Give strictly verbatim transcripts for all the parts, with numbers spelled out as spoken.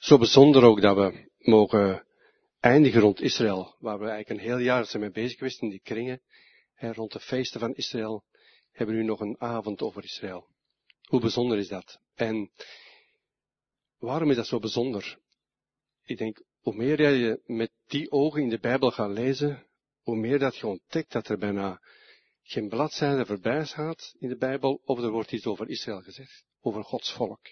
Zo bijzonder ook dat we mogen eindigen rond Israël, waar we eigenlijk een heel jaar zijn mee bezig geweest in die kringen. Hè, rond de feesten van Israël hebben we nu nog een avond over Israël. Hoe bijzonder is dat? En waarom is dat zo bijzonder? Ik denk, hoe meer je met die ogen in de Bijbel gaat lezen, hoe meer dat je ontdekt dat er bijna geen bladzijde voorbij gaat in de Bijbel, of er wordt iets over Israël gezegd, over Gods volk.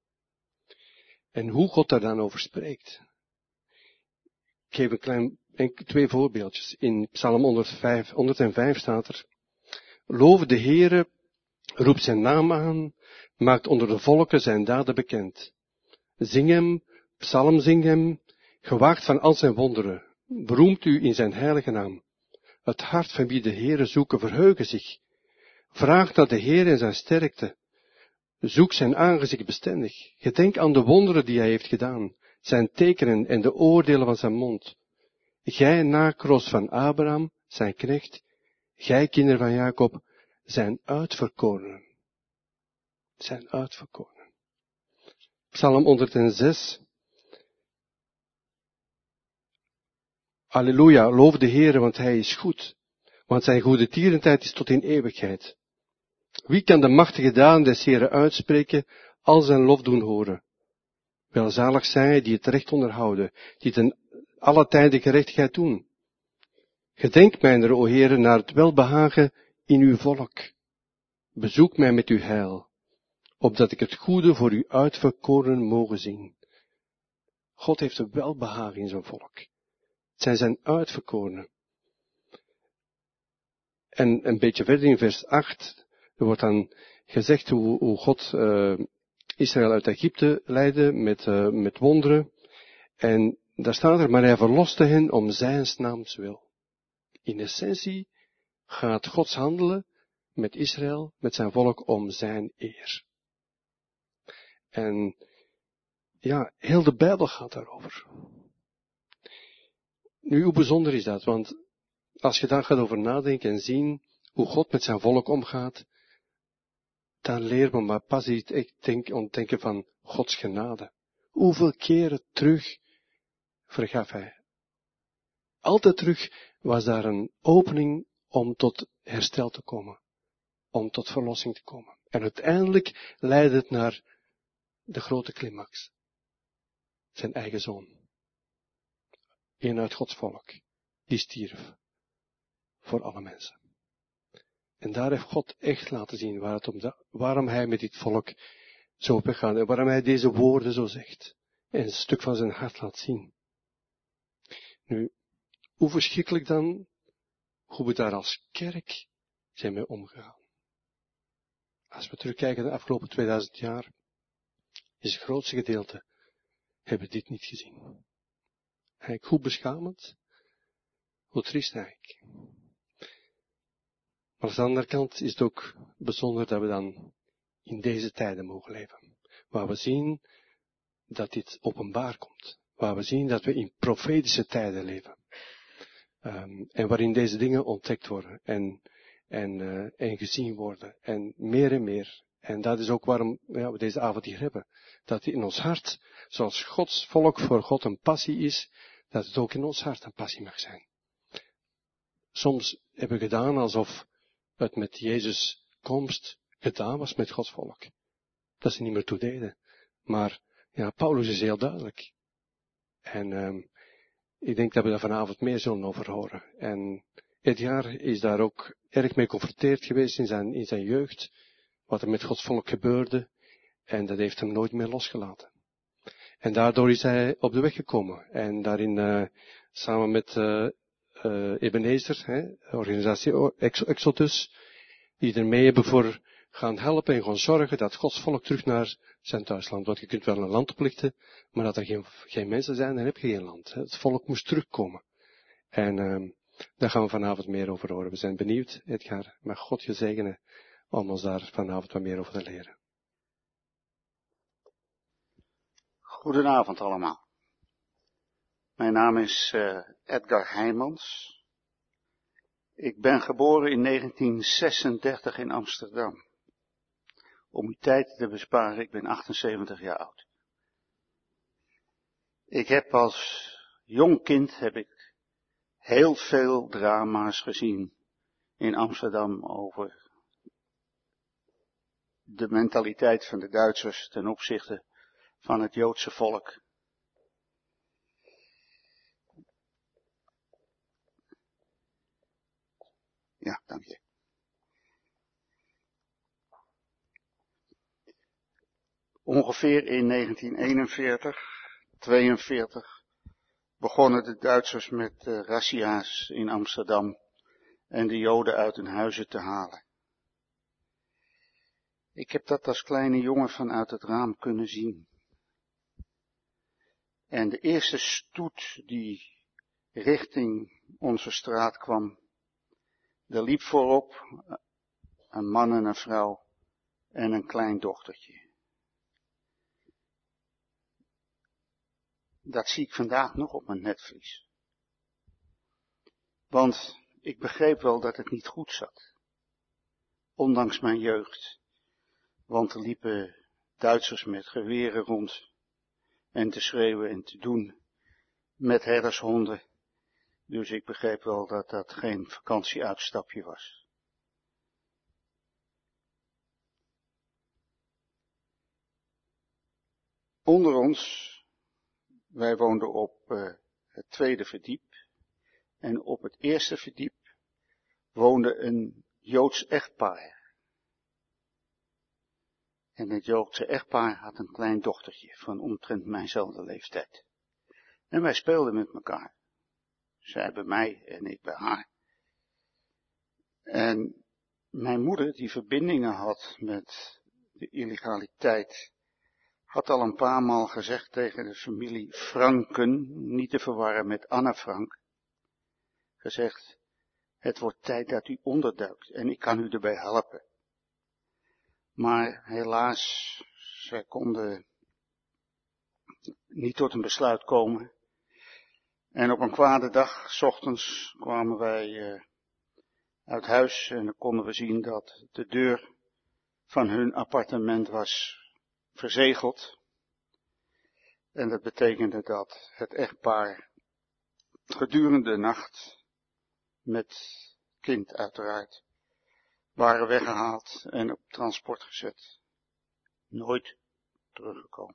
En hoe God daar dan over spreekt. Ik geef een klein, twee voorbeeldjes. In Psalm honderdvijf, honderdvijf staat er: Loof de Heere, roep zijn naam aan, maakt onder de volken zijn daden bekend. Zing hem, psalm zing hem, gewaagd van al zijn wonderen, beroemt u in zijn heilige naam. Het hart van wie de Heere zoeken verheugen zich. Vraag naar de Heer en zijn sterkte. Zoek zijn aangezicht bestendig. Gedenk aan de wonderen die hij heeft gedaan, zijn tekenen en de oordelen van zijn mond. Gij nakroos van Abraham, zijn knecht, gij kinderen van Jacob, zijn uitverkorenen. Zijn uitverkorenen. Psalm honderdzes. Halleluja, loof de Heere, want hij is goed, want zijn goede tierenheid is tot in eeuwigheid. Wie kan de machtige daden des Heeren uitspreken, al zijn lof doen horen? Welzalig zij die het recht onderhouden, die ten alle tijden gerechtigheid doen. Gedenk mijner, o Heere, naar het welbehagen in uw volk. Bezoek mij met uw heil, opdat ik het goede voor u uitverkoren mogen zien. God heeft een welbehagen in zijn volk. Het zijn zijn uitverkorenen. En een beetje verder in vers acht, er wordt dan gezegd hoe, hoe God uh, Israël uit Egypte leidde met, uh, met wonderen. En daar staat er, maar hij verloste hen om zijn naams wil. In essentie gaat Gods handelen met Israël, met zijn volk, om zijn eer. En ja, heel de Bijbel gaat daarover. Nu, hoe bijzonder is dat? Want als je daar gaat over nadenken en zien hoe God met zijn volk omgaat, dan leer we maar pas iets echt denk, ontdenken van Gods genade. Hoeveel keren terug vergaf hij? Altijd terug was daar een opening om tot herstel te komen. Om tot verlossing te komen. En uiteindelijk leidde het naar de grote climax. Zijn eigen zoon. Een uit Gods volk. Die stierf. Voor alle mensen. En daar heeft God echt laten zien waar het om de, waarom hij met dit volk zo begaan en waarom hij deze woorden zo zegt. En een stuk van zijn hart laat zien. Nu, hoe verschrikkelijk dan, hoe we daar als kerk zijn mee omgegaan. Als we terugkijken naar de afgelopen tweeduizend jaar, is het grootste gedeelte, hebben dit niet gezien. Eigenlijk hoe beschamend, hoe triest eigenlijk. Maar aan de andere kant is het ook bijzonder dat we dan in deze tijden mogen leven. Waar we zien dat dit openbaar komt. Waar we zien dat we in profetische tijden leven. Um, en waarin deze dingen ontdekt worden. En, en, uh, en gezien worden. En meer en meer. En dat is ook waarom ja, we deze avond hier hebben. Dat in ons hart, zoals Gods volk voor God een passie is, dat het ook in ons hart een passie mag zijn. Soms hebben we gedaan alsof het met Jezus' komst gedaan was met Gods volk. Dat ze niet meer toe deden. Maar ja, Paulus is heel duidelijk. En um, ik denk dat we daar vanavond meer zullen over horen. En Edgar is daar ook erg mee geconfronteerd geweest in zijn, in zijn jeugd. Wat er met Gods volk gebeurde. En dat heeft hem nooit meer losgelaten. En daardoor is hij op de weg gekomen. En daarin uh, samen met uh, uh, Ebenezer, hè, organisatie Exodus, die ermee hebben voor gaan helpen en gaan zorgen dat Gods volk terug naar zijn thuisland. Want je kunt wel een land oplichten, maar dat er geen, geen mensen zijn, dan heb je geen land. Het volk moest terugkomen. En uh, daar gaan we vanavond meer over horen. We zijn benieuwd, Edgar. Mag God je zegenen om ons daar vanavond wat meer over te leren. Goedenavond allemaal. Mijn naam is uh, Edgar Heijmans. Ik ben geboren in negentien zesendertig in Amsterdam. Om u tijd te besparen, ik ben achtenzeventig jaar oud. Ik heb als jong kind heb ik heel veel drama's gezien in Amsterdam over de mentaliteit van de Duitsers ten opzichte van het Joodse volk. Ja, dank je. Ongeveer in negentien eenenveertig, tweeënveertig begonnen de Duitsers met uh, razzia's in Amsterdam en de Joden uit hun huizen te halen. Ik heb dat als kleine jongen vanuit het raam kunnen zien. En de eerste stoet die richting onze straat kwam, er liep voorop een man en een vrouw en een klein dochtertje. Dat zie ik vandaag nog op mijn netvlies. Want ik begreep wel dat het niet goed zat. Ondanks mijn jeugd. Want er liepen Duitsers met geweren rond. En te schreeuwen en te doen. Met herdershonden. Dus ik begreep wel dat dat geen vakantieuitstapje was. Onder ons, wij woonden op uh, het tweede verdiep. En op het eerste verdiep woonde een Joods echtpaar. En het Joodse echtpaar had een klein dochtertje van omtrent mijnzelfde leeftijd. En wij speelden met elkaar. Zij bij mij en ik bij haar. En mijn moeder, die verbindingen had met de illegaliteit, had al een paar maal gezegd tegen de familie Franken, niet te verwarren met Anne Frank, gezegd, het wordt tijd dat u onderduikt en ik kan u erbij helpen. Maar helaas, zij konden niet tot een besluit komen. En op een kwade dag, 's ochtends, kwamen wij uh, uit huis en dan konden we zien dat de deur van hun appartement was verzegeld. En dat betekende dat het echtpaar gedurende de nacht, met kind uiteraard, waren weggehaald en op transport gezet. Nooit teruggekomen.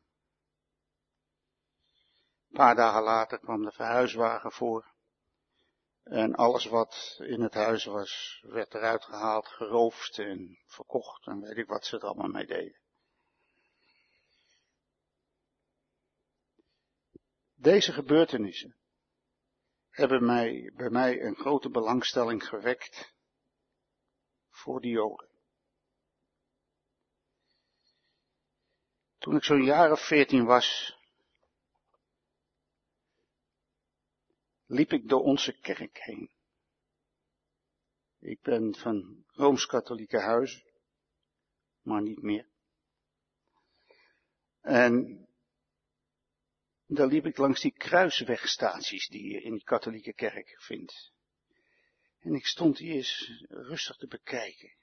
Een paar dagen later kwam de verhuiswagen voor. En alles wat in het huis was, werd eruit gehaald, geroofd en verkocht. En weet ik wat ze er allemaal mee deden. Deze gebeurtenissen hebben mij, bij mij een grote belangstelling gewekt voor de Joden. Toen ik zo'n jaar of veertien was, liep ik door onze kerk heen. Ik ben van Rooms-Katholieke huizen, maar niet meer. En daar liep ik langs die kruiswegstaties die je in die katholieke kerk vindt. En ik stond die eens rustig te bekijken.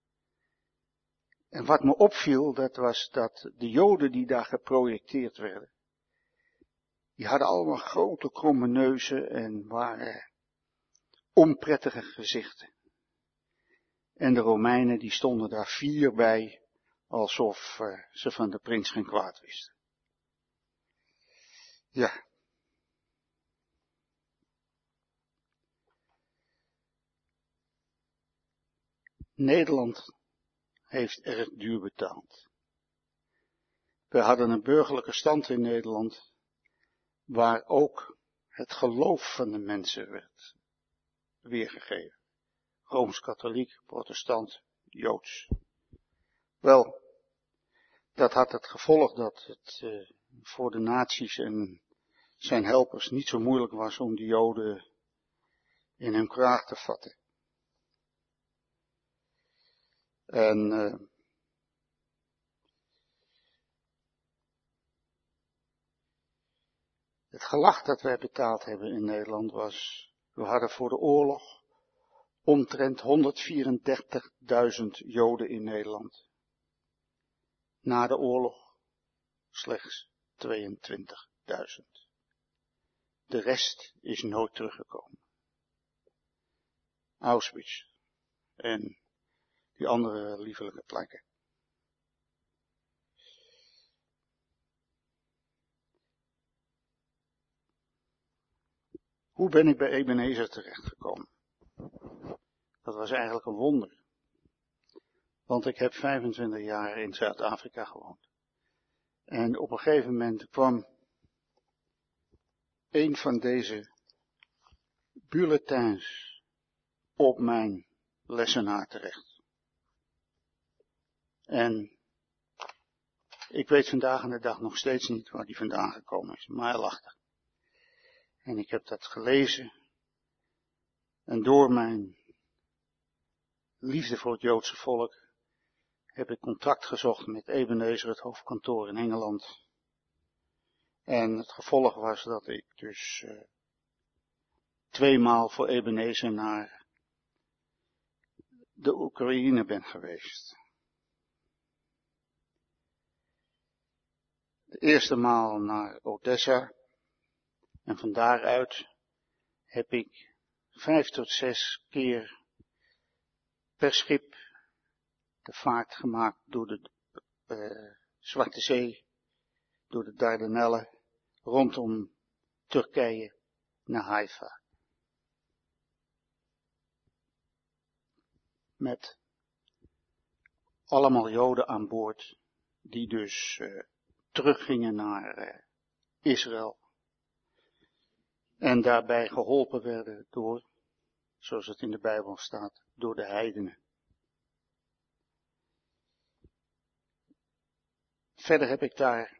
En wat me opviel, dat was dat de Joden die daar geprojecteerd werden, die hadden allemaal grote kromme neuzen en waren onprettige gezichten. En de Romeinen die stonden daar fier bij, alsof uh, ze van de prins geen kwaad wisten. Ja. Nederland heeft erg duur betaald. We hadden een burgerlijke stand in Nederland, waar ook het geloof van de mensen werd weergegeven. Rooms-katholiek, protestant, Joods. Wel, dat had het gevolg dat het uh, voor de nazi's en zijn helpers niet zo moeilijk was om de Joden in hun kraag te vatten. En uh, het gelag dat wij betaald hebben in Nederland was, we hadden voor de oorlog omtrent honderdvierendertigduizend Joden in Nederland. Na de oorlog slechts tweeëntwintigduizend. De rest is nooit teruggekomen. Auschwitz en die andere liefelijke plekken. Hoe ben ik bij Ebenezer terechtgekomen? Dat was eigenlijk een wonder. Want ik heb vijfentwintig jaar in Zuid-Afrika gewoond. En op een gegeven moment kwam een van deze bulletins op mijn lessenaar terecht. En ik weet vandaag aan de dag nog steeds niet waar die vandaan gekomen is, maar hij lag er. En ik heb dat gelezen. En door mijn liefde voor het Joodse volk heb ik contact gezocht met Ebenezer, het hoofdkantoor in Engeland. En het gevolg was dat ik dus uh, tweemaal voor Ebenezer naar de Oekraïne ben geweest. De eerste maal naar Odessa. En van daaruit heb ik vijf tot zes keer per schip de vaart gemaakt door de uh, Zwarte Zee, door de Dardanellen, rondom Turkije naar Haifa. Met allemaal Joden aan boord, die dus uh, teruggingen naar uh, Israël. En daarbij geholpen werden door, zoals het in de Bijbel staat, door de heidenen. Verder heb ik daar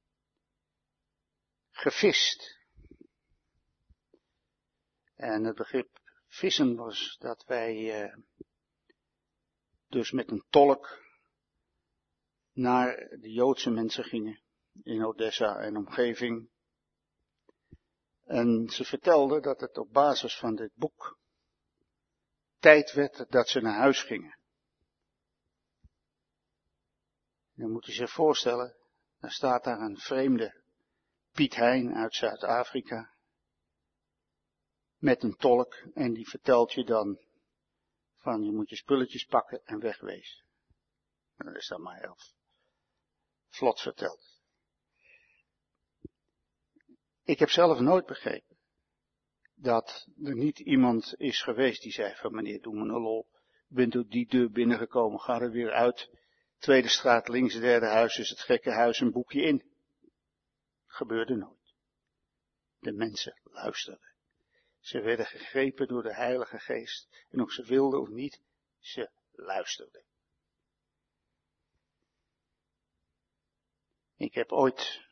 gevist. En het begrip vissen was dat wij uh, dus met een tolk naar de Joodse mensen gingen in Odessa en omgeving. En ze vertelden dat het op basis van dit boek tijd werd dat ze naar huis gingen. Dan moet je zich voorstellen, dan staat daar een vreemde Piet Hein uit Zuid-Afrika met een tolk en die vertelt je dan van je moet je spulletjes pakken en wegwezen. En dat is dan maar heel vlot verteld. Ik heb zelf nooit begrepen dat er niet iemand is geweest die zei van meneer doe me een lol, bent door die deur binnengekomen, ga er weer uit, tweede straat links, derde huis is het gekke huis, een boekje in. Gebeurde nooit. De mensen luisterden. Ze werden gegrepen door de Heilige Geest en of ze wilden of niet, ze luisterden. Ik heb ooit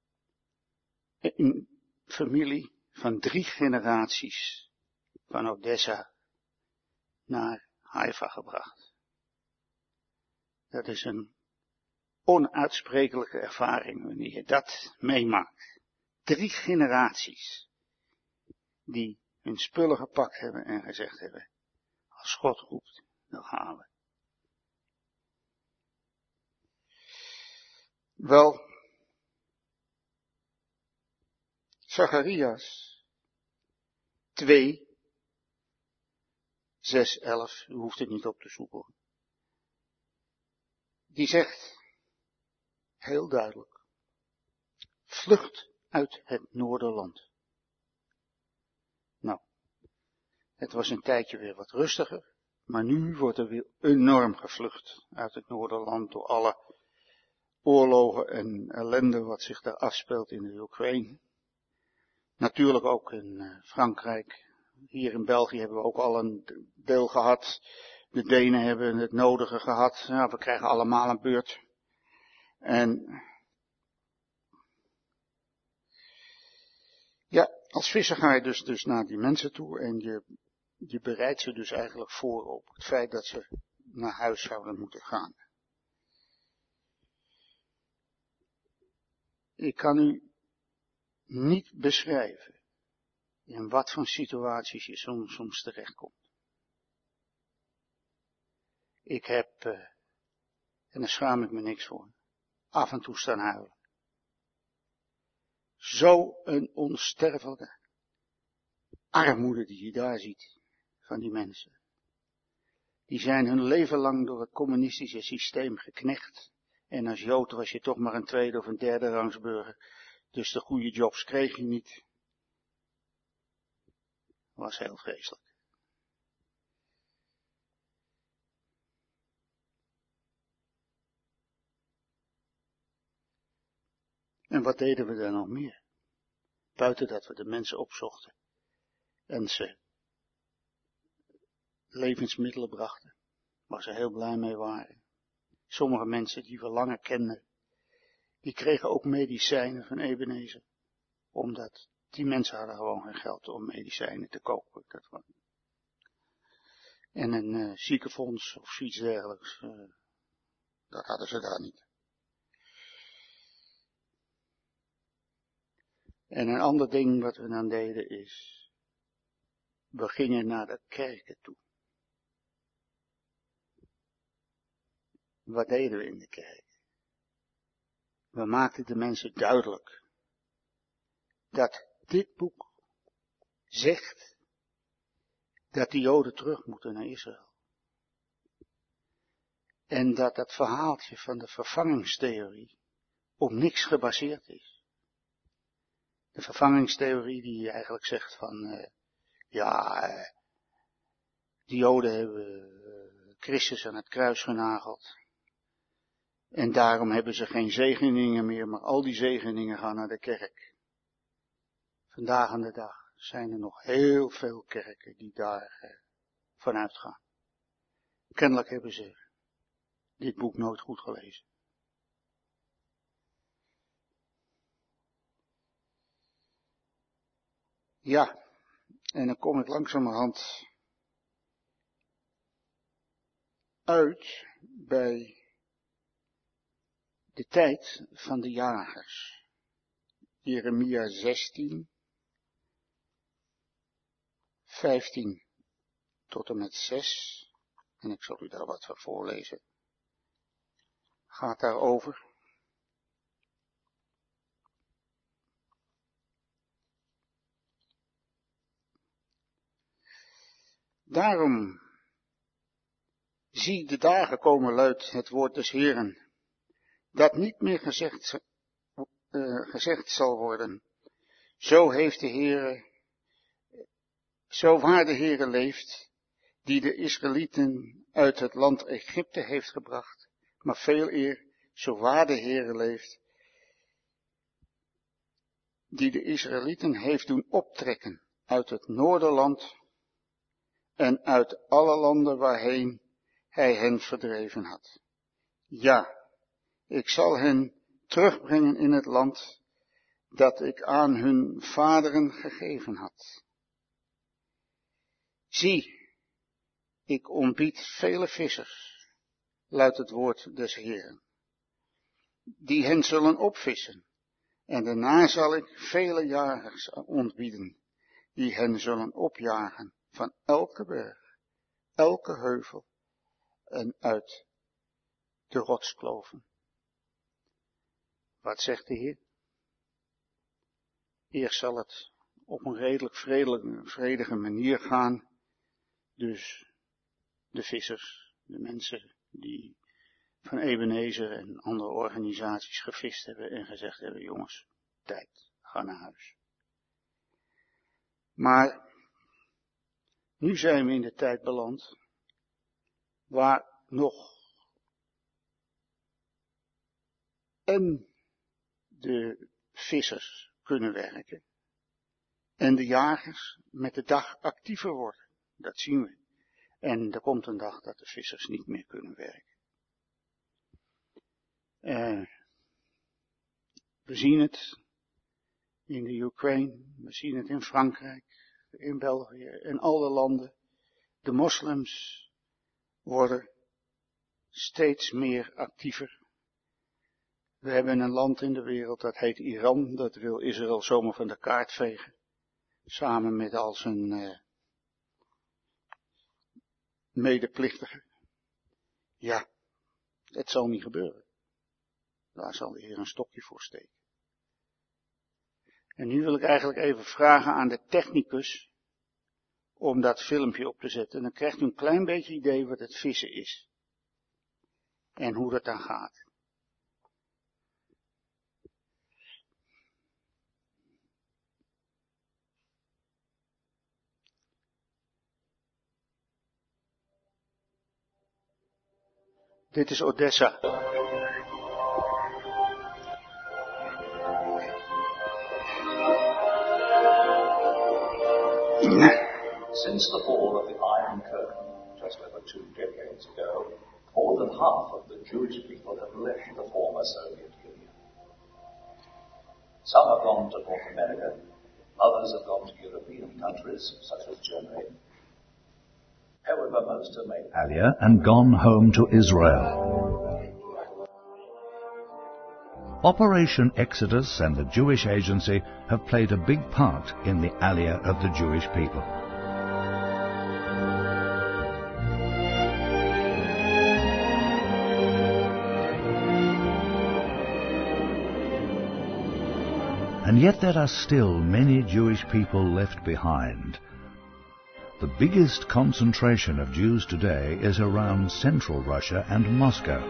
een familie van drie generaties van Odessa naar Haifa gebracht. Dat is een onuitsprekelijke ervaring wanneer je dat meemaakt. Drie generaties die hun spullen gepakt hebben en gezegd hebben, als God roept, dan gaan we. Wel, Zacharias twee, zes, elf, u hoeft het niet op te zoeken. Die zegt, heel duidelijk, vlucht uit het Noorderland. Nou, het was een tijdje weer wat rustiger, maar nu wordt er weer enorm gevlucht uit het Noorderland door alle oorlogen en ellende wat zich daar afspeelt in de Oekraïne. Natuurlijk ook in Frankrijk. Hier in België hebben we ook al een deel gehad. De Denen hebben het nodige gehad. Ja, we krijgen allemaal een beurt. En ja, als visser ga je dus, dus naar die mensen toe en je, je bereidt ze dus eigenlijk voor op het feit dat ze naar huis zouden moeten gaan. Ik kan u niet beschrijven in wat voor situaties je soms, soms terechtkomt. Ik heb, uh, en daar schaam ik me niks voor, af en toe staan huilen. Zo een onsterfelijke armoede die je daar ziet van die mensen. Die zijn hun leven lang door het communistische systeem geknecht. En als Jood was je toch maar een tweede of een derde rangsburger. Dus de goede jobs kreeg je niet. Was heel vreselijk. En wat deden we dan nog meer? Buiten dat we de mensen opzochten. En ze levensmiddelen brachten. Waar ze heel blij mee waren. Sommige mensen die we langer kenden. Die kregen ook medicijnen van Ebenezer. Omdat die mensen hadden gewoon geen geld om medicijnen te kopen. Dat was... En een uh, ziekenfonds of zoiets dergelijks. Uh, dat hadden ze daar niet. En een ander ding wat we dan deden is. We gingen naar de kerken toe. Wat deden we in de kerk? We maakten de mensen duidelijk. Dat dit boek zegt. Dat de Joden terug moeten naar Israël. En dat dat verhaaltje van de vervangingstheorie op niks gebaseerd is. De vervangingstheorie die eigenlijk zegt van, uh, ja, uh, de Joden hebben uh, Christus aan het kruis genageld. En daarom hebben ze geen zegeningen meer, maar al die zegeningen gaan naar de kerk. Vandaag aan de dag zijn er nog heel veel kerken die daar uh, vanuit gaan. Kennelijk hebben ze dit boek nooit goed gelezen. Ja, en dan kom ik langzamerhand uit bij de tijd van de jagers. Jeremia zestien, vijftien tot en met zes. En ik zal u daar wat van voorlezen. Gaat daarover. Daarom, zie de dagen komen luidt het woord des Heeren, dat niet meer gezegd, uh, gezegd zal worden. Zo heeft de Heere, zo waar de Heere leeft, die de Israëlieten uit het land Egypte heeft gebracht, maar veel eer, zo waar de Heere leeft, die de Israëlieten heeft doen optrekken uit het Noorderland en uit alle landen waarheen hij hen verdreven had. Ja, ik zal hen terugbrengen in het land dat ik aan hun vaderen gegeven had. Zie, ik ontbied vele vissers, luidt het woord des Heeren, die hen zullen opvissen, en daarna zal ik vele jagers ontbieden, die hen zullen opjagen van elke berg, elke heuvel en uit de rotskloven. Wat zegt de Heer? Eerst zal het op een redelijk vredige, vredige manier gaan. Dus de vissers, de mensen die van Ebenezer en andere organisaties gevist hebben en gezegd hebben, jongens, tijd, ga naar huis. Maar nu zijn we in de tijd beland waar nog en de vissers kunnen werken en de jagers met de dag actiever worden. Dat zien we. En er komt een dag dat de vissers niet meer kunnen werken. Uh, we zien het in de Oekraïne, we zien het in Frankrijk, in België, in alle landen. De moslims worden steeds meer actiever. We hebben een land in de wereld, dat heet Iran, dat wil Israël zomaar van de kaart vegen. Samen met al zijn uh, medeplichtigen. Ja, het zal niet gebeuren. Daar zal de Heer een stokje voor steken. En nu wil ik eigenlijk even vragen aan de technicus om dat filmpje op te zetten. Dan krijgt u een klein beetje idee wat het vissen is. En hoe dat dan gaat. Dit is Odessa. Since the fall of the Iron Curtain, just over two decades ago, more than half of the Jewish people have left the former Soviet Union. Some have gone to North America, others have gone to European countries, such as Germany. However, most have made Aliyah and gone home to Israel. Operation Exodus and the Jewish Agency have played a big part in the Aliyah of the Jewish people. And yet there are still many Jewish people left behind. The biggest concentration of Jews today is around Central Russia and Moscow.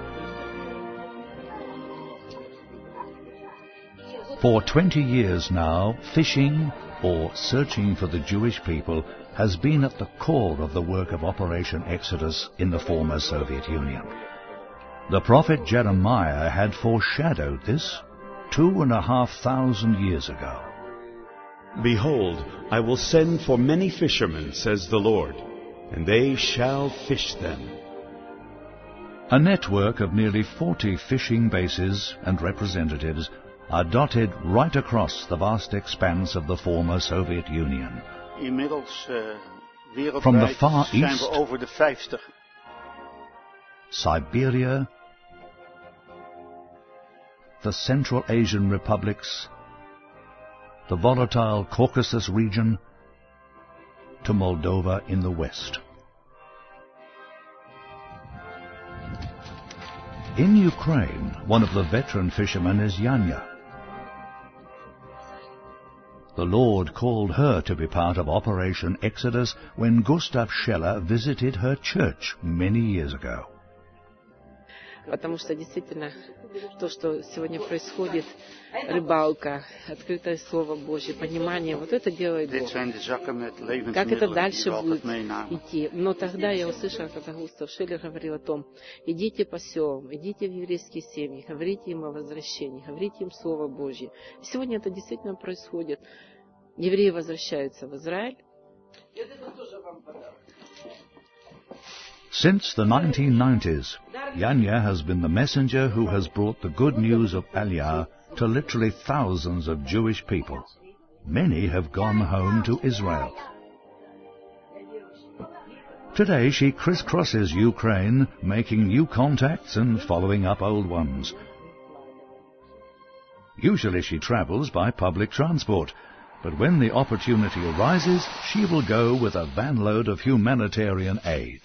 For twenty years now, fishing or searching for the Jewish people has been at the core of the work of Operation Exodus in the former Soviet Union. The prophet Jeremiah had foreshadowed this two and a half thousand years ago. Behold, I will send for many fishermen, says the Lord, and they shall fish them. A network of nearly forty fishing bases and representatives are dotted right across the vast expanse of the former Soviet Union. Inmiddels, uh, wereldwijd From the far zijn east, we over de vijftig. Siberia, the Central Asian republics, the volatile Caucasus region, to Moldova in the west. In Ukraine, one of the veteran fishermen is Yanya. The Lord called her to be part of Operation Exodus when Gustav Scheller visited her church many years ago. Потому что действительно то, что сегодня происходит, рыбалка, открытое Слово Божье, понимание, вот это делает Бог. Как это дальше будет идти? Но тогда я услышала, когда Густав Шиллер говорил о том, идите по селам, идите в еврейские семьи, говорите им о возвращении, говорите им Слово Божье. Сегодня это действительно происходит. Евреи возвращаются в Израиль. Since the nineteen nineties, Yanya has been the messenger who has brought the good news of Aliyah to literally thousands of Jewish people. Many have gone home to Israel. Today she crisscrosses Ukraine, making new contacts and following up old ones. Usually she travels by public transport, but when the opportunity arises, she will go with a van load of humanitarian aid.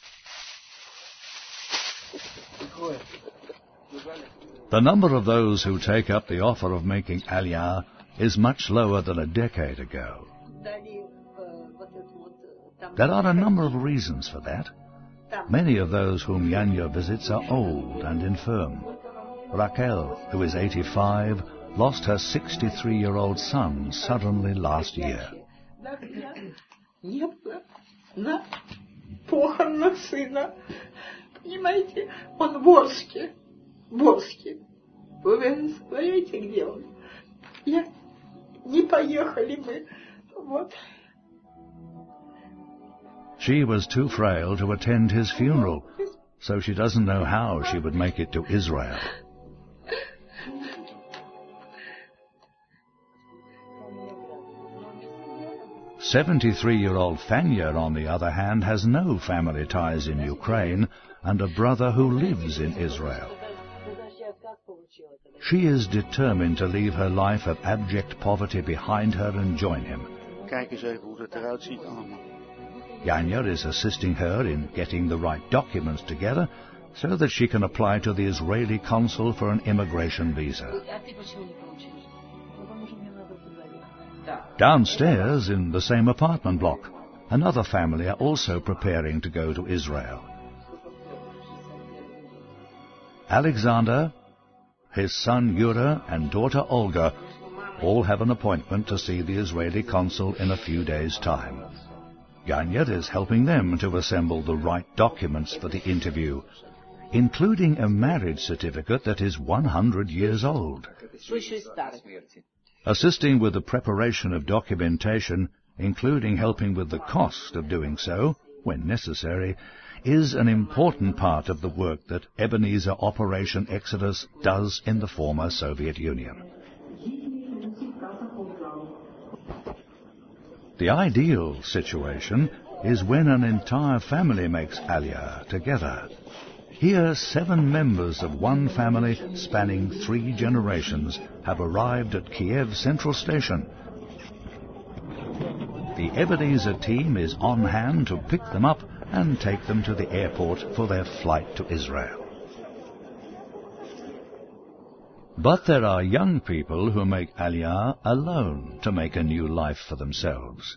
The number of those who take up the offer of making Aliyah is much lower than a decade ago. There are a number of reasons for that. Many of those whom Yanya visits are old and infirm. Raquel, who is eighty-five, lost her sixty-three-year-old son suddenly last year. Понимаете, он в Орске, в Орске. Вы представляете, где он? Я... Не поехали мы, вот. She was too frail to attend his funeral, so she doesn't know how she would make it to Israel. seventy-three-year-old Fanya, on the other hand, has no family ties in Ukraine and a brother who lives in Israel. She is determined to leave her life of abject poverty behind her and join him. Kijk eens even hoe het eruit ziet allemaal. Yanya is assisting her in getting the right documents together so that she can apply to the Israeli consul for an immigration visa. Downstairs, in the same apartment block, another family are also preparing to go to Israel. Alexander, his son Yura, and daughter Olga all have an appointment to see the Israeli consul in a few days' time. Ganyet is helping them to assemble the right documents for the interview, including a marriage certificate that is one hundred years old. Assisting with the preparation of documentation, including helping with the cost of doing so, when necessary, is an important part of the work that Ebenezer Operation Exodus does in the former Soviet Union. The ideal situation is when an entire family makes Aliyah together. Here, seven members of one family spanning three generations have arrived at Kiev Central Station. The Ebenezer team is on hand to pick them up and take them to the airport for their flight to Israel. But there are young people who make Aliyah alone to make a new life for themselves.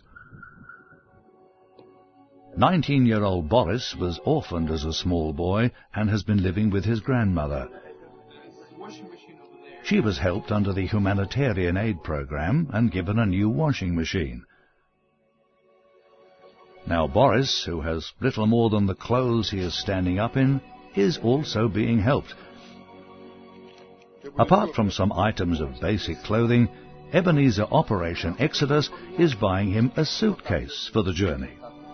Nineteen-year-old Boris was orphaned as a small boy and has been living with his grandmother. She was helped under the humanitarian aid program and given a new washing machine. Now Boris, who has little more than the clothes he is standing up in, is also being helped. Apart from some items of basic clothing, Ebenezer Operation Exodus is buying him a suitcase for the journey.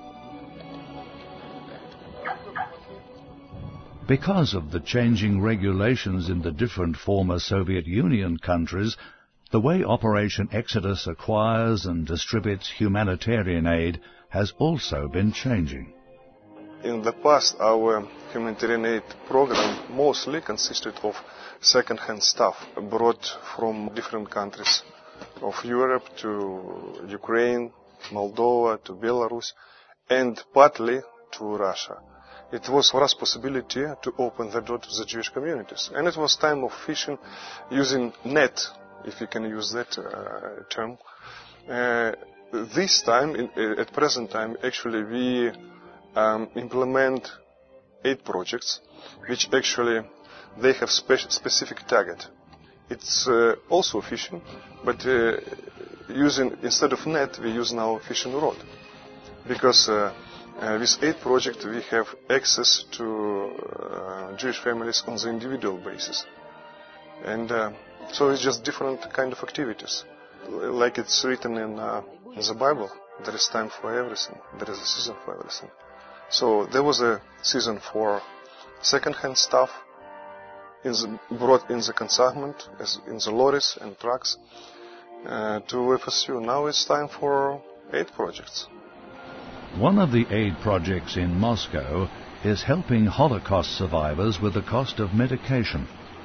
Because of the changing regulations in the different former Soviet Union countries, the way Operation Exodus acquires and distributes humanitarian aid has also been changing. In the past, our humanitarian aid program mostly consisted of second-hand stuff brought from different countries of Europe to Ukraine, Moldova, to Belarus, and partly to Russia. It was for us possibility to open the door to the Jewish communities. And it was time of fishing using net, if you can use that uh, term. Uh, this time, in, uh, at present time, actually we um, implement eight projects, which actually they have spe- specific target. It's uh, also fishing, but uh, using, instead of net, we use now fishing rod. Because uh, Uh, with eight projects, we have access to uh, Jewish families on the individual basis. And uh, so it's just different kind of activities. Like it's written in, uh, in the Bible, there is time for everything. There is a season for everything. So there was a season for second-hand stuff in the, brought in the consignment, as in the lorries and trucks, uh, to F S U. Now it's time for eight projects. One of the aid projects in Moscow is helping Holocaust survivors with the cost of medication.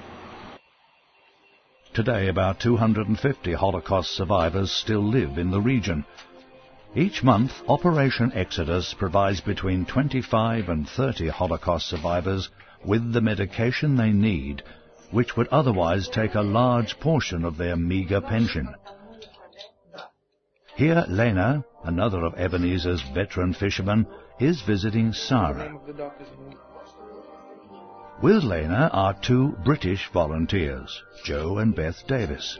Today, about two hundred fifty Holocaust survivors still live in the region. Each month, Operation Exodus provides between twenty-five and thirty Holocaust survivors with the medication they need, which would otherwise take a large portion of their meager pension. Here, Lena, another of Ebenezer's veteran fishermen, is visiting Sarah. With Lena are two British volunteers, Joe and Beth Davis.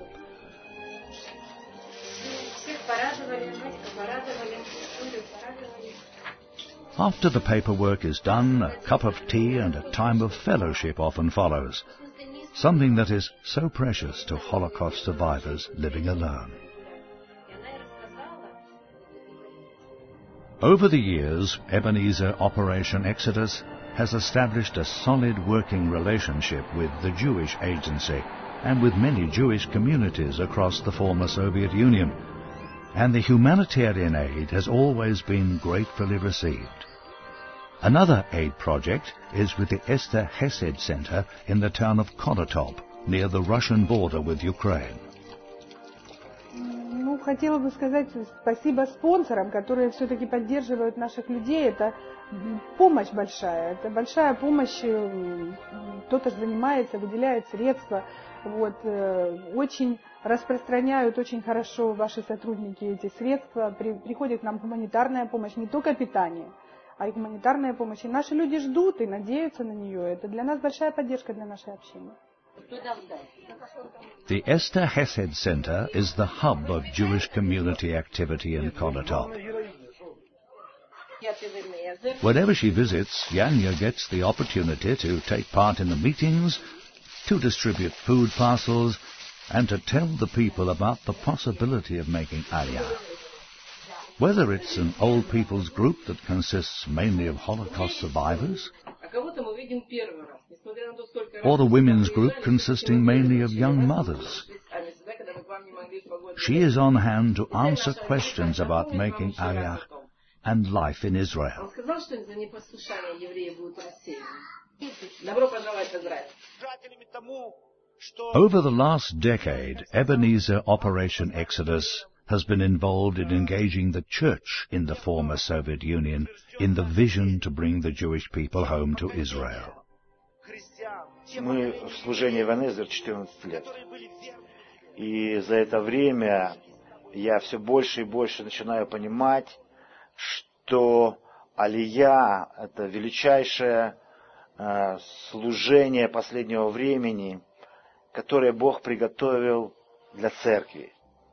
After the paperwork is done, a cup of tea and a time of fellowship often follows, something that is so precious to Holocaust survivors living alone. Over the years, Ebenezer Operation Exodus has established a solid working relationship with the Jewish Agency and with many Jewish communities across the former Soviet Union, and the humanitarian aid has always been gratefully received. Another aid project is with the Esther Hesed Center in the town of Konotop, near the Russian border with Ukraine. хотела бы сказать спасибо спонсорам, которые все-таки поддерживают наших людей. Это помощь большая, это большая помощь. Кто-то занимается, выделяет средства. Вот, очень распространяют очень хорошо ваши сотрудники эти средства. При, приходит к нам гуманитарная помощь, не только питание, а и гуманитарная помощь. И наши люди ждут и надеются на нее. Это для нас большая поддержка для нашей общины. The Esther Hesed Center is the hub of Jewish community activity in Konotop. Whenever she visits, Yanya gets the opportunity to take part in the meetings, to distribute food parcels, and to tell the people about the possibility of making Aliyah. Whether it's an old people's group that consists mainly of Holocaust survivors, or the women's group consisting mainly of young mothers, she is on hand to answer questions about making Aliyah and life in Israel. Over the last decade, Ebenezer Operation Exodus has been involved in engaging the church in the former Soviet Union in the vision to bring the Jewish people home to Israel. Мы в служении Эбенезер четырнадцать лет. И за это время я все больше и больше начинаю понимать, что Алия — это величайшее э, служение последнего времени, которое Бог приготовил для церкви.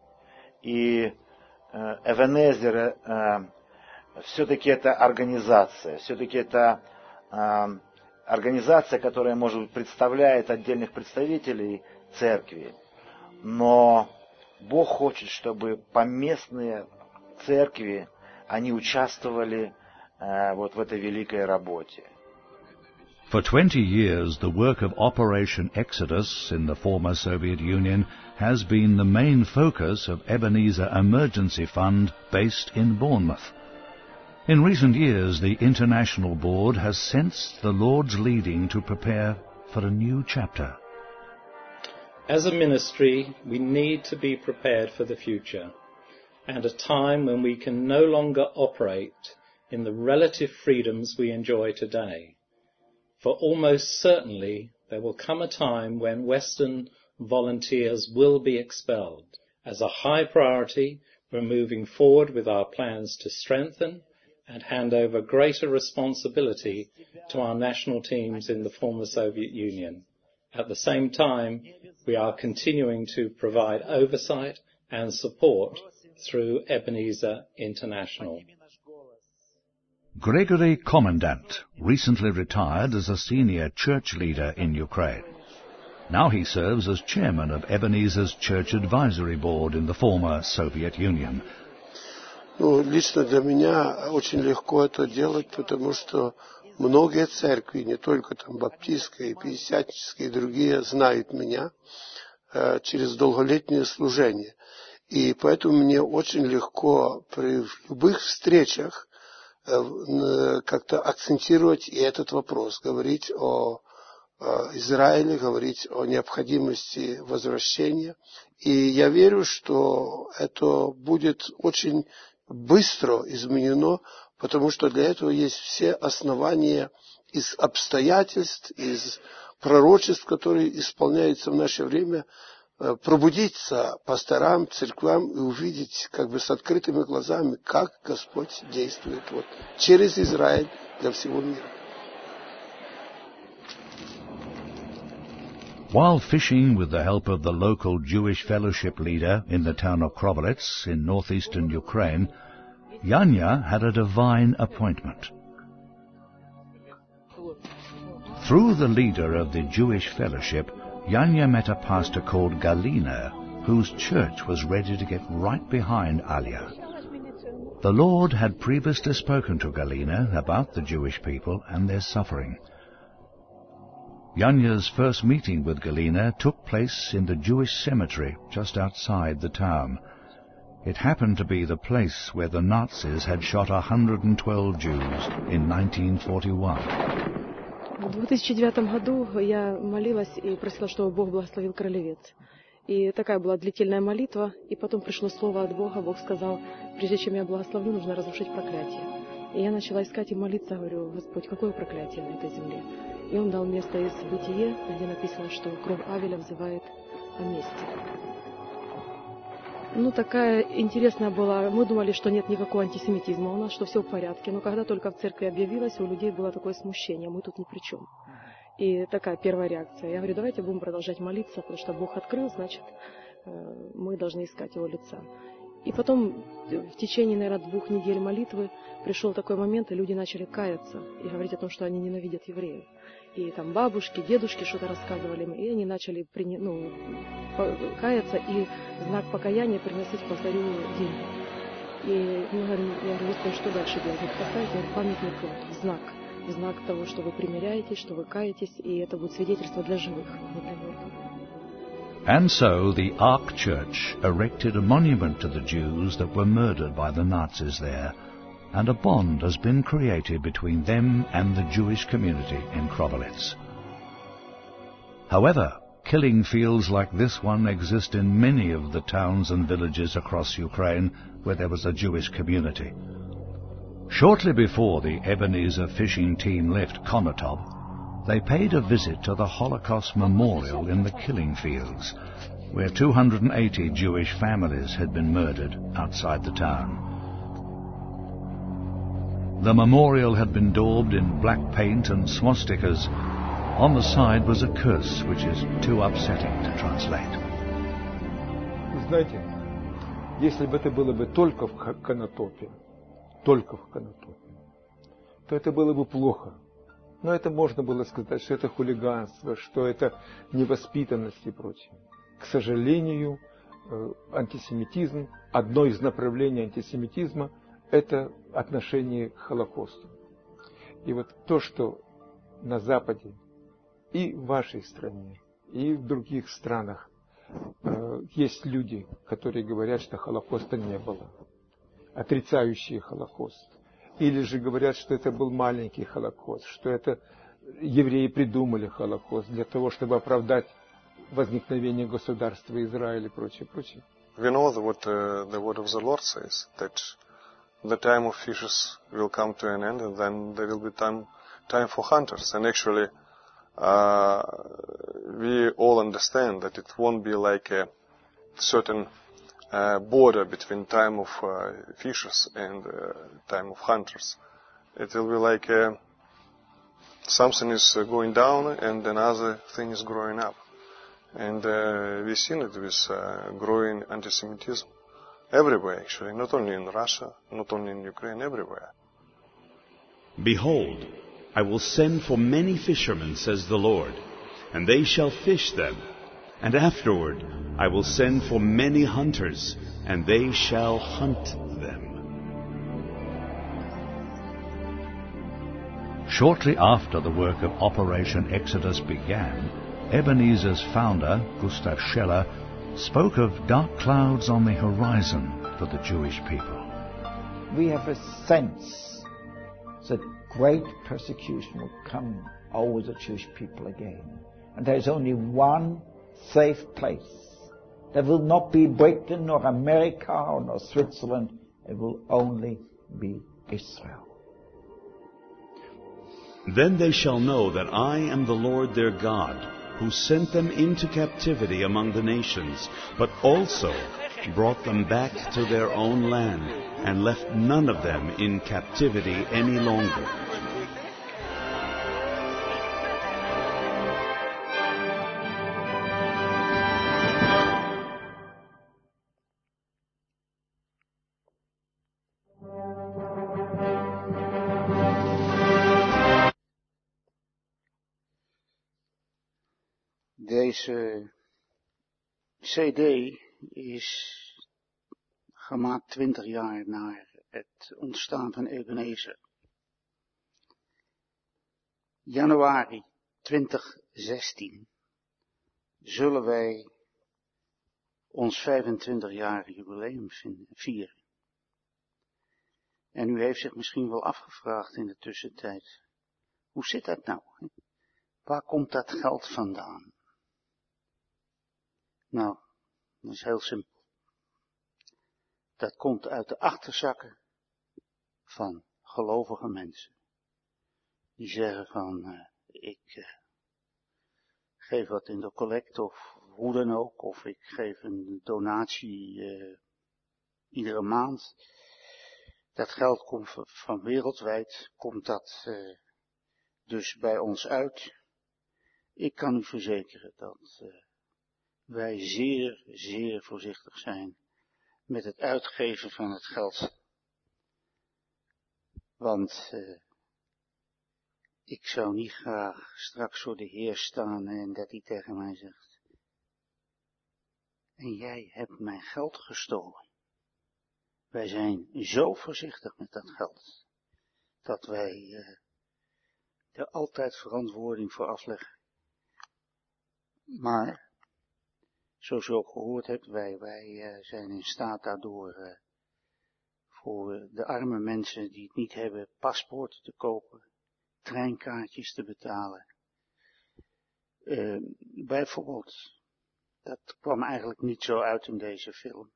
И Эбенезер э, э, все-таки это организация, все-таки это э, организация, которая, может быть, представляет отдельных представителей церкви, но Бог хочет, чтобы поместные церкви, они участвовали э, вот в этой великой работе. For twenty years, the work of Operation Exodus in the former Soviet Union has been the main focus of Ebenezer Emergency Fund based in Bournemouth. In recent years, the International Board has sensed the Lord's leading to prepare for a new chapter. As a ministry, we need to be prepared for the future and a time when we can no longer operate in the relative freedoms we enjoy today. For almost certainly there will come a time when Western volunteers will be expelled. As a high priority, we're moving forward with our plans to strengthen and hand over greater responsibility to our national teams in the former Soviet Union. At the same time, we are continuing to provide oversight and support through Ebenezer International. Gregory Commandant recently retired as a senior church leader in Ukraine. Now he serves as chairman of Ebenezer's Church Advisory Board in the former Soviet Union. Ну, лично для меня очень легко это делать, потому что многие церкви, не только там баптистские, пятидесятнические и другие, знают меня э, через долголетнее служение. И поэтому мне очень легко при любых встречах как-то акцентировать и этот вопрос, говорить о, о Израиле, говорить о необходимости возвращения. И я верю, что это будет очень быстро изменено, потому что для этого есть все основания из обстоятельств, из пророчеств, которые исполняются в наше время, пробудиться пасторам, церквам и увидеть как бы с открытыми глазами, как Господь действует вот, через Израиль для всего мира. While fishing with the help of the local Jewish fellowship leader in the town of Krovolets in northeastern Ukraine, Yanya had a divine appointment. Through the leader of the Jewish fellowship, Yanya met a pastor called Galina, whose church was ready to get right behind Aliyah. The Lord had previously spoken to Galina about the Jewish people and their suffering. Yanya's first meeting with Galina took place in the Jewish cemetery just outside the town. It happened to be the place where the Nazis had shot one hundred twelve Jews in nineteen forty-one. В две тысячи девятом году я молилась и просила, чтобы Бог благословил Кролевец. И такая была длительная молитва, и потом пришло слово от Бога. Бог сказал, прежде чем я благословлю, нужно разрушить проклятие. И я начала искать и молиться, говорю, Господь, какое проклятие на этой земле? И Он дал место из Бытие, где написано, что кровь Авеля взывает о мести. Ну, такая интересная была. Мы думали, что нет никакого антисемитизма у нас, что все в порядке. Но когда только в церкви объявилось, у людей было такое смущение, мы тут ни при чем. И такая первая реакция. Я говорю, давайте будем продолжать молиться, потому что Бог открыл, значит, мы должны искать Его лица. И потом в течение, наверное, двух недель молитвы пришел такой момент, и люди начали каяться и говорить о том, что они ненавидят евреев. И там бабушки, дедушки что-то рассказывали им, и они начали прини... ну, каяться и знак покаяния приносить в алтарю деньги. И мы говорим, я говорю, Господи, что дальше делать? Вы поставите памятник в знак, в знак того, что вы примиряетесь, что вы каетесь, и это будет свидетельство для живых, не для мертвых. And so the Ark Church erected a monument to the Jews that were murdered by the Nazis there, and a bond has been created between them and the Jewish community in Krovolets. However, killing fields like this one exist in many of the towns and villages across Ukraine where there was a Jewish community. Shortly before the Ebenezer fishing team left Konotop, they paid a visit to the Holocaust Memorial in the killing fields, where two hundred eighty Jewish families had been murdered outside the town. The memorial had been daubed in black paint and swastikas. On the side was a curse which is too upsetting to translate. Знаете, если бы это было бы только в Конотопе, только в Конотопе, то это было бы плохо. Но это можно было сказать, что это хулиганство, что это невоспитанность и прочее. К сожалению, антисемитизм, одно из направлений антисемитизма, это отношение к Холокосту. И вот то, что на Западе, и в вашей стране, и в других странах э, есть люди, которые говорят, что Холокоста не было, отрицающие Холокост. Или же говорят, что это был маленький Холокост, что это евреи придумали Холокост для того, чтобы оправдать возникновение государства Израиль и прочее, прочее. We know what uh, the word of the Lord says, that the time of fishes will come to an end, and then there will be time time for hunters. And actually, uh, we all understand that it won't be like a certain uh, border between time of uh, fishers and uh, time of hunters. It will be like uh, something is going down and another thing is growing up. And uh, we've seen it with uh, growing anti-Semitism. Everywhere, actually, not only in Russia, not only in Ukraine, everywhere. Behold, I will send for many fishermen, says the Lord, and they shall fish them. And afterward I will send for many hunters, and they shall hunt them. Shortly after the work of Operation Exodus began, Ebenezer's founder, Gustav Scheller, spoke of dark clouds on the horizon for the Jewish people. We have a sense that great persecution will come over the Jewish people again. And there is only one safe place. There will not be Britain or America or Switzerland. It will only be Israel. Then they shall know that I am the Lord their God, who sent them into captivity among the nations, but also brought them back to their own land, and left none of them in captivity any longer. Deze C D is gemaakt twintig jaar na het ontstaan van Ebenezer. Januari twintig zestien zullen wij ons vijfentwintigjarig jubileum vieren. En u heeft zich misschien wel afgevraagd in de tussentijd, hoe zit dat nou? Waar komt dat geld vandaan? Nou, Dat is heel simpel. Dat komt uit de achterzakken van gelovige mensen. Die zeggen van, uh, ik uh, geef wat in de collect of hoe dan ook. Of ik geef een donatie uh, iedere maand. Dat geld komt van wereldwijd, komt dat uh, dus bij ons uit. Ik kan u verzekeren dat uh, wij zeer, zeer voorzichtig zijn met het uitgeven van het geld. Want uh, ik zou niet graag straks voor de Heer staan en dat hij tegen mij zegt: en jij hebt mijn geld gestolen. Wij zijn zo voorzichtig met dat geld, dat wij uh, er altijd verantwoording voor afleggen. Maar, zoals u ook gehoord hebt, wij, wij uh, zijn in staat daardoor uh, voor de arme mensen die het niet hebben, paspoorten te kopen, treinkaartjes te betalen. Uh, bijvoorbeeld, dat kwam eigenlijk niet zo uit in deze film,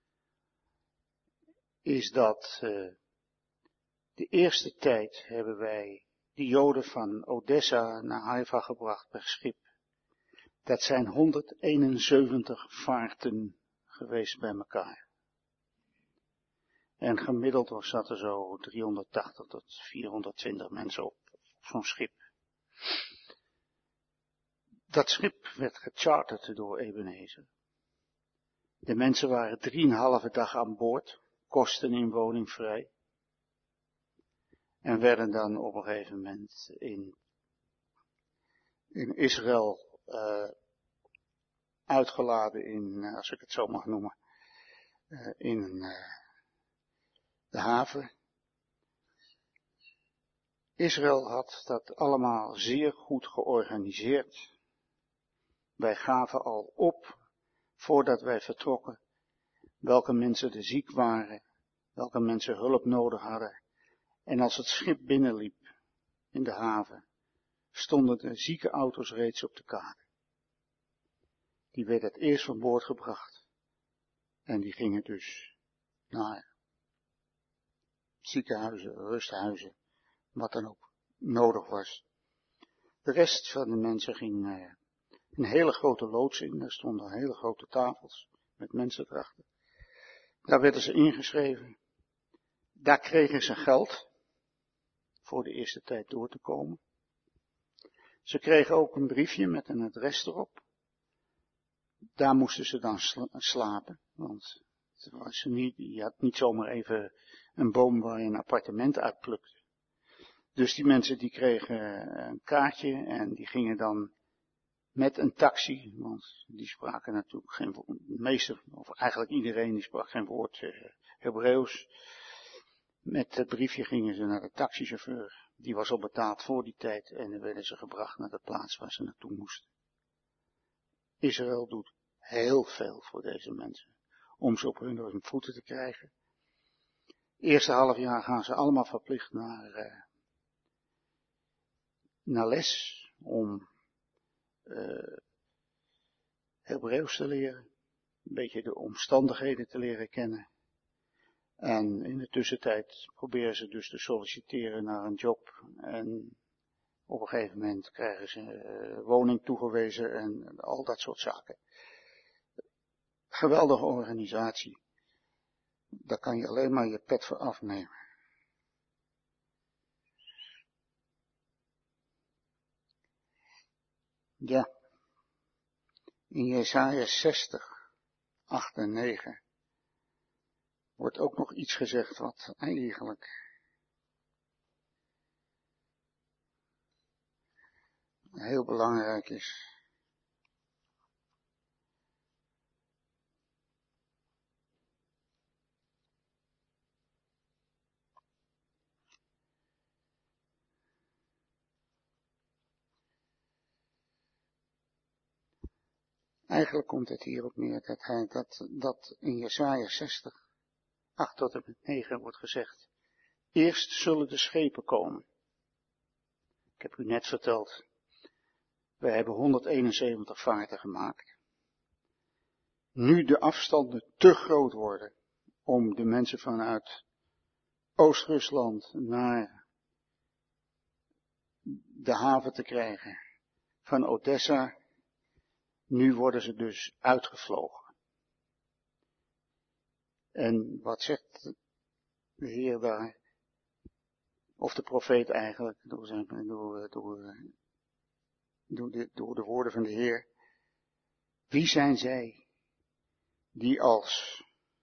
is dat uh, de eerste tijd hebben wij de Joden van Odessa naar Haifa gebracht per schip. Dat zijn honderdeenenzeventig vaarten geweest bij elkaar. En gemiddeld was dat er zo driehonderdtachtig tot vierhonderdtwintig mensen op, op zo'n schip. Dat schip werd gecharterd door Ebenezer. De mensen waren drieënhalve dag aan boord, kosten en inwoning vrij. En werden dan op een gegeven moment in, in Israël uh, uitgeladen in, als ik het zo mag noemen, uh, in uh, de haven. Israël had dat allemaal zeer goed georganiseerd. Wij gaven al op, voordat wij vertrokken, welke mensen er ziek waren, welke mensen hulp nodig hadden. En als het schip binnenliep in de haven, stonden de ziekenauto's reeds op de kade. Die werden het eerst van boord gebracht. En die gingen dus naar ziekenhuizen, rusthuizen, wat dan ook nodig was. De rest van de mensen ging uh, een hele grote loods in. Daar stonden hele grote tafels met mensen erachter. Daar werden ze ingeschreven. Daar kregen ze geld voor de eerste tijd door te komen. Ze kregen ook een briefje met een adres erop. Daar moesten ze dan sla- slapen, want het was niet, je had niet zomaar even een boom waar je een appartement uitplukte. Dus die mensen die kregen een kaartje en die gingen dan met een taxi, want die spraken natuurlijk geen woord, de meeste, of eigenlijk iedereen die sprak geen woord uh, Hebreeuws. Met het briefje gingen ze naar de taxichauffeur. Die was al betaald voor die tijd en dan werden ze gebracht naar de plaats waar ze naartoe moesten. Israël doet heel veel voor deze mensen, om ze op hun voeten te krijgen. Eerste half jaar gaan ze allemaal verplicht naar, uh, naar les, om uh, Hebreeuws te leren, een beetje de omstandigheden te leren kennen. En in de tussentijd proberen ze dus te solliciteren naar een job. En op een gegeven moment krijgen ze uh, woning toegewezen en al dat soort zaken. Geweldige organisatie. Daar kan je alleen maar je pet voor afnemen. Ja. In Jesaja zestig, acht en negen. Wordt ook nog iets gezegd wat eigenlijk heel belangrijk is. Eigenlijk komt het hierop neer dat, hij, dat, dat in Jesaja zestig, acht tot en met negen wordt gezegd: eerst zullen de schepen komen. Ik heb u net verteld, wij hebben honderdeenenzeventig vaarten gemaakt. nu de afstanden te groot worden om de mensen vanuit Oost-Rusland naar de haven te krijgen van Odessa, nu worden ze dus uitgevlogen. En wat zegt de Heer daar, of de profeet eigenlijk, door, zijn, door, door, door, de, door de woorden van de Heer? Wie zijn zij die als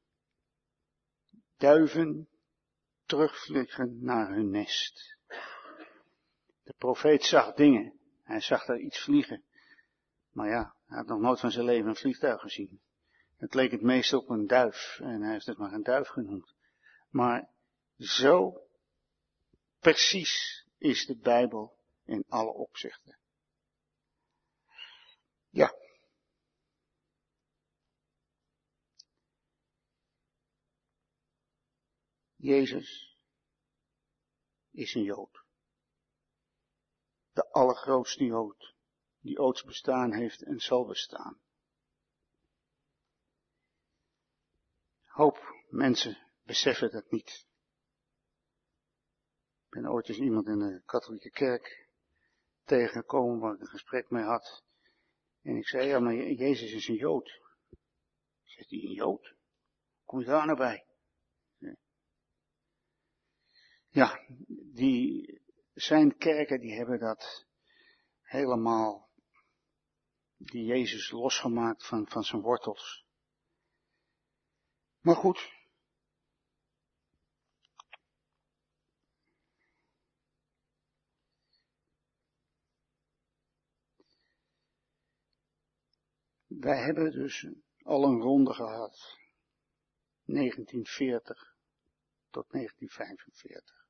duiven terugvliegen naar hun nest? De profeet zag dingen, hij zag daar iets vliegen. Maar ja, hij had nog nooit van zijn leven een vliegtuig gezien. Het leek het meest op een duif en hij heeft het maar een duif genoemd. Maar zo precies is de Bijbel in alle opzichten. Ja. Jezus is een Jood. De allergrootste Jood die ooit bestaan heeft en zal bestaan. Hoop mensen beseffen dat niet. Ik ben ooit eens iemand in de katholieke kerk tegengekomen waar ik een gesprek mee had. En ik zei, ja, maar Jezus is een Jood. Zegt hij, een Jood? Kom je daar nou bij? Ja, die zijn kerken die hebben dat helemaal, die Jezus losgemaakt van, van zijn wortels. Maar goed. Wij hebben dus al een ronde gehad. negentien veertig tot negentien vijfenveertig.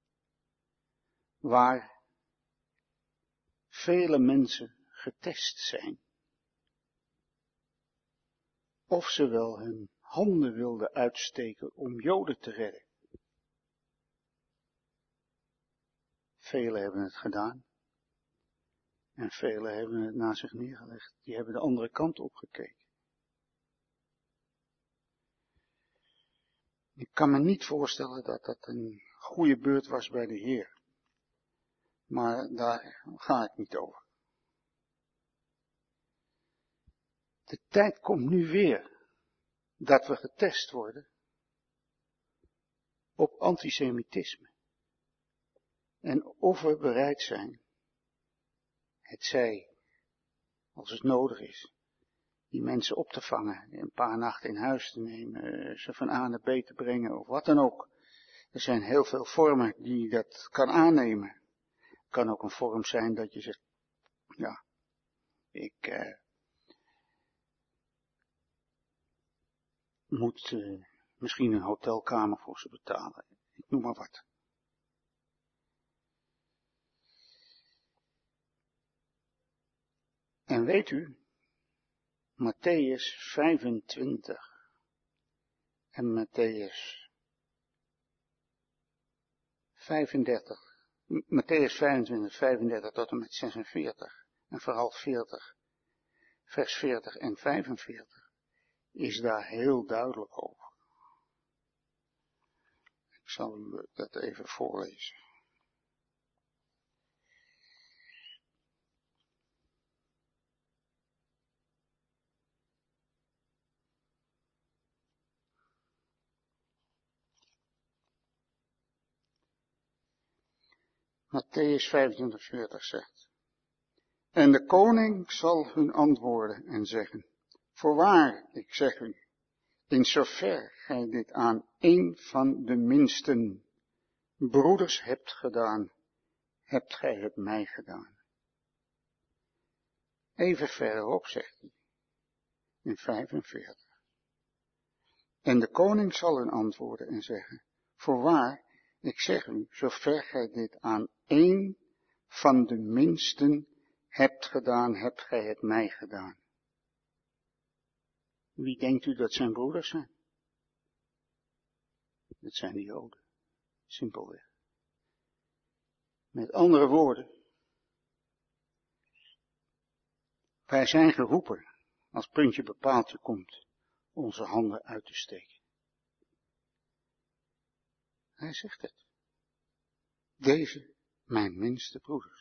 Waar vele mensen getest zijn. Of ze wel hun handen wilden uitsteken om Joden te redden. Velen hebben het gedaan. En velen hebben het naast zich neergelegd. Die hebben de andere kant opgekeken. Ik kan me niet voorstellen dat dat een goede beurt was bij de Heer. Maar daar ga ik niet over. De tijd komt nu weer dat we getest worden op antisemitisme. En of we bereid zijn, het zij, als het nodig is, die mensen op te vangen, een paar nachten in huis te nemen, ze van A naar B te brengen of wat dan ook. Er zijn heel veel vormen die dat kan aannemen. Het kan ook een vorm zijn dat je zegt, ja, ik eh, moet uh, misschien een hotelkamer voor ze betalen. Ik noem maar wat. En weet u, Mattheüs vijfentwintig en Mattheüs vijfendertig, Mattheüs vijfentwintig, vijfendertig tot en met zesenveertig en vooral veertig, vers veertig en vijfenveertig, is daar heel duidelijk over. Ik zal u dat even voorlezen. Mattheüs vijfentwintig, veertig zegt. En de koning zal hun antwoorden en zeggen, voorwaar, ik zeg u, in zover gij dit aan een van de minsten broeders hebt gedaan, hebt gij het mij gedaan. Even verderop zegt hij, in vijfenveertig. En de koning zal hun antwoorden en zeggen, voorwaar, ik zeg u, zover gij dit aan één van de minsten hebt gedaan, hebt gij het mij gedaan. Wie denkt u dat zijn broeders zijn? Dat zijn de Joden. Simpelweg. Met andere woorden, wij zijn geroepen, als puntje bepaaltje komt, onze handen uit te steken. Hij zegt het. Deze, mijn minste broeders.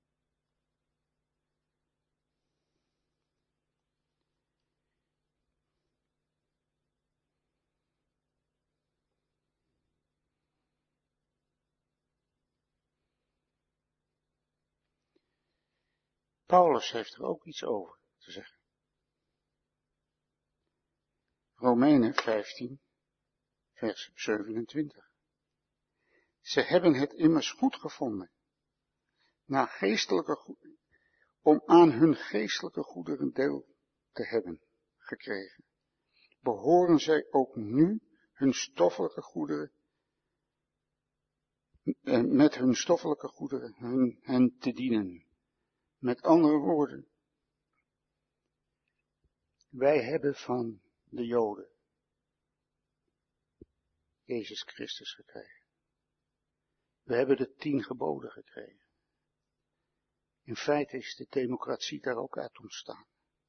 Paulus heeft er ook iets over te zeggen. Romeinen vijftien, vers zevenentwintig. Ze hebben het immers goed gevonden, naar geestelijke goederen, om aan hun geestelijke goederen deel te hebben gekregen. Behoren zij ook nu hun stoffelijke goederen, met hun stoffelijke goederen hun, hen te dienen. Met andere woorden, wij hebben van de Joden Jezus Christus gekregen. We hebben de tien geboden gekregen. In feite is de democratie daar ook uit ontstaan.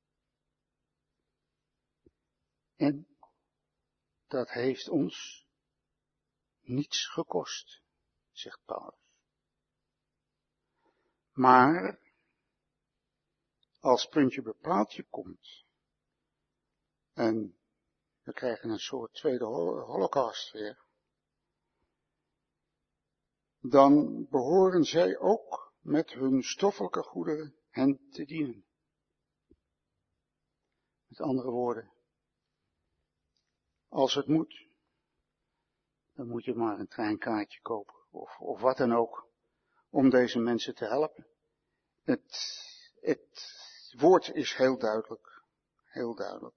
En dat heeft ons niets gekost, zegt Paulus. Maar als puntje bij paaltje komt en we krijgen een soort tweede holocaust weer, dan behoren zij ook met hun stoffelijke goederen hen te dienen. Met andere woorden, als het moet, dan moet je maar een treinkaartje kopen of, of wat dan ook om deze mensen te helpen. Het, het woord is heel duidelijk, heel duidelijk.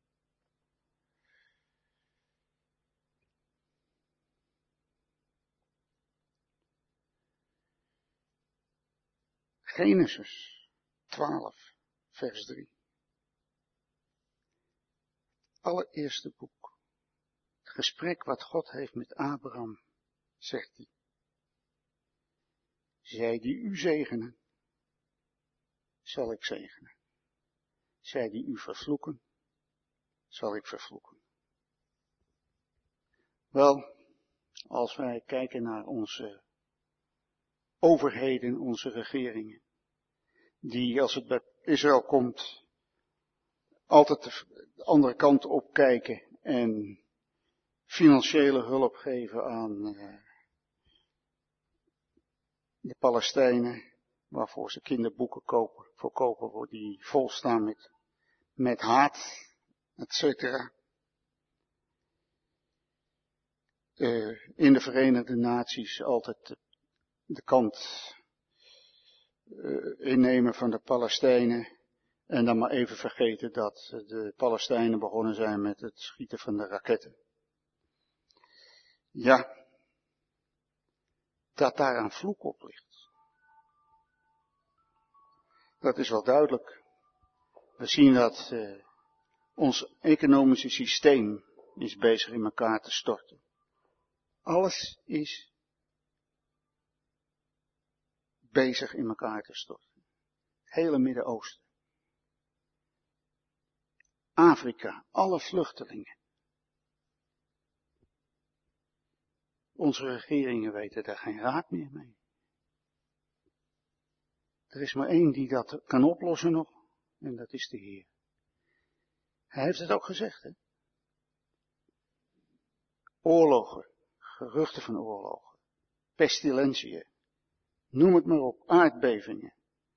Genesis twaalf, vers drie. Allereerste boek. Het gesprek wat God heeft met Abraham, zegt hij. Zij die u zegenen, zal ik zegenen. Zij die u vervloeken, zal ik vervloeken. Wel, als wij kijken naar onze overheden, onze regeringen, die als het bij Israël komt, altijd de andere kant op kijken en financiële hulp geven aan uh, de Palestijnen, waarvoor ze kinderboeken kopen, verkopen, die vol staan met, met haat, et cetera. Uh, in de Verenigde Naties altijd de, de kant uh, innemen van de Palestijnen. En dan maar even vergeten dat de Palestijnen begonnen zijn met het schieten van de raketten. Ja, dat daar een vloek op ligt. Dat is wel duidelijk. We zien dat uh, ons economische systeem is bezig in elkaar te storten. Alles is bezig in elkaar te storten. Het hele Midden-Oosten. Afrika, alle vluchtelingen. Onze regeringen weten daar geen raad meer mee. Er is maar één die dat kan oplossen nog, en dat is de Heer. Hij heeft het ook gezegd, hè. Oorlogen, geruchten van oorlogen, pestilentiën, noem het maar op, aardbevingen.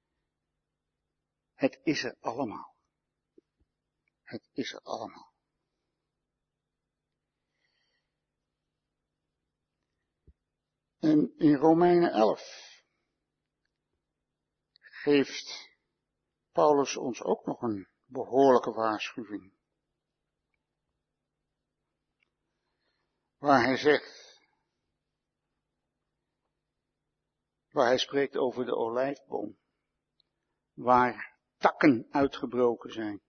Het is er allemaal. Het is er allemaal. En in Romeinen elf geeft Paulus ons ook nog een behoorlijke waarschuwing. Waar hij zegt, waar hij spreekt over de olijfboom, waar takken uitgebroken zijn.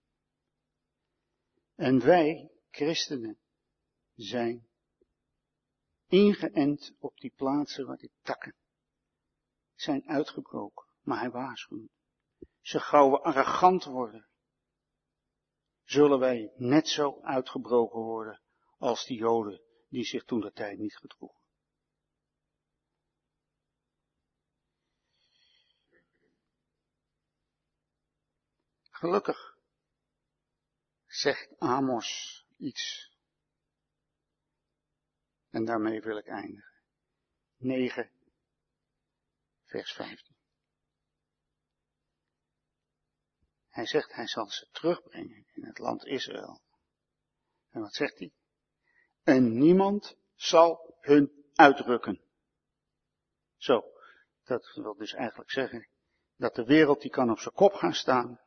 En wij, christenen, zijn ingeënt op die plaatsen waar die takken zijn uitgebroken. Maar hij waarschuwt. Ze gauw arrogant worden. zullen wij net zo uitgebroken worden als die Joden die zich toen de tijd niet gedroegen. Gelukkig zegt Amos iets. En daarmee wil ik eindigen. negen, vers vijftien. Hij zegt, hij zal ze terugbrengen in het land Israël. En wat zegt hij? En niemand zal hun uitrukken. Zo, dat wil dus eigenlijk zeggen dat de wereld die kan op zijn kop gaan staan.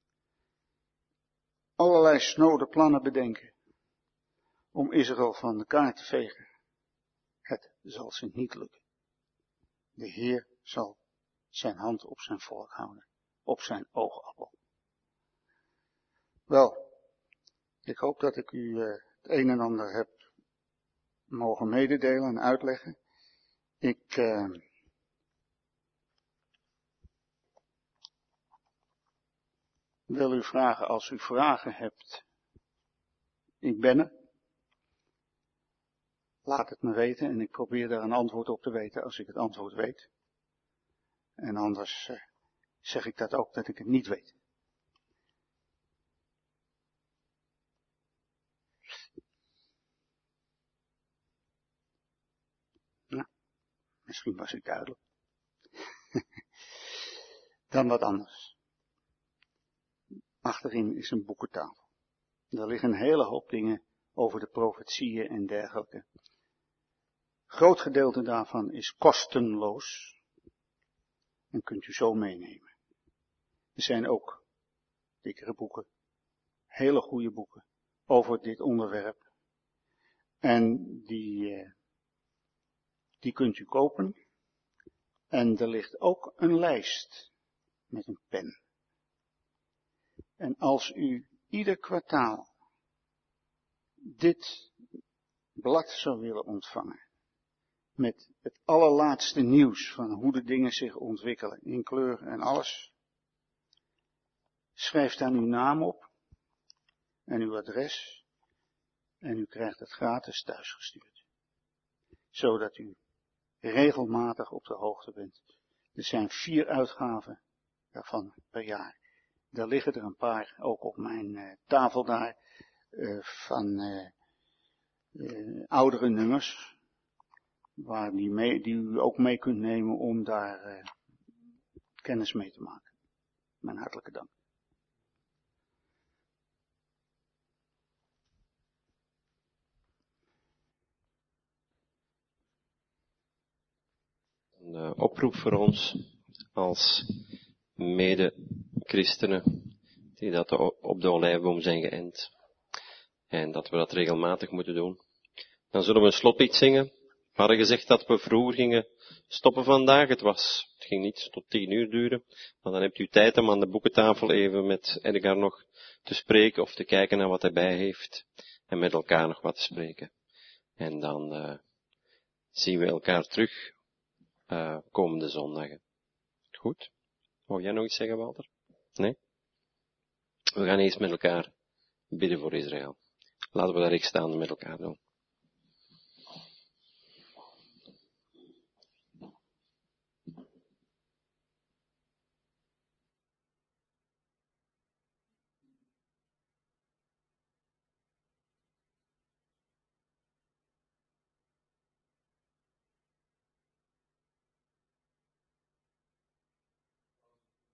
Allerlei snode plannen bedenken om Israël van de kaart te vegen. Het zal ze niet lukken. De Heer zal zijn hand op zijn volk houden, op zijn oogappel. Wel, ik hoop dat ik u uh, het een en ander heb mogen mededelen en uitleggen. Ik uh, wil u vragen, als u vragen hebt, ik ben er. Laat het me weten en ik probeer daar een antwoord op te weten als ik het antwoord weet. En anders uh, zeg ik dat ook dat ik het niet weet. Nou, misschien was ik duidelijk. Dan wat anders. Achterin is een boekentafel. Daar liggen een hele hoop dingen over de profetieën en dergelijke. Groot gedeelte daarvan is kostenloos en kunt u zo meenemen. Er zijn ook dikkere boeken, hele goede boeken over dit onderwerp. En die, die kunt u kopen. En er ligt ook een lijst met een pen. En als u ieder kwartaal dit blad zou willen ontvangen, met het allerlaatste nieuws van hoe de dingen zich ontwikkelen, in kleur en alles, schrijf daar uw naam op en uw adres en u krijgt het gratis thuisgestuurd. Zodat u regelmatig op de hoogte bent. Er zijn vier uitgaven daarvan per jaar. Daar liggen er een paar ook op mijn uh, tafel daar uh, van uh, uh, oudere nummers. Waar die, mee, die u ook mee kunt nemen om daar uh, kennis mee te maken. Mijn hartelijke dank. Een oproep voor ons als mede-christenen die dat op de olijfboom zijn geënt. En dat we dat regelmatig moeten doen. Dan zullen we een slotlied zingen. We hadden gezegd dat we vroeger gingen stoppen vandaag. Het was, het ging niet tot tien uur duren. Maar dan hebt u tijd om aan de boekentafel even met Edgar nog te spreken of te kijken naar wat hij bij heeft. En met elkaar nog wat te spreken. En dan uh, zien we elkaar terug uh, komende zondagen. Goed? Wou jij nog iets zeggen, Walter? Nee? We gaan eerst met elkaar bidden voor Israël. Laten we daar recht staan met elkaar doen.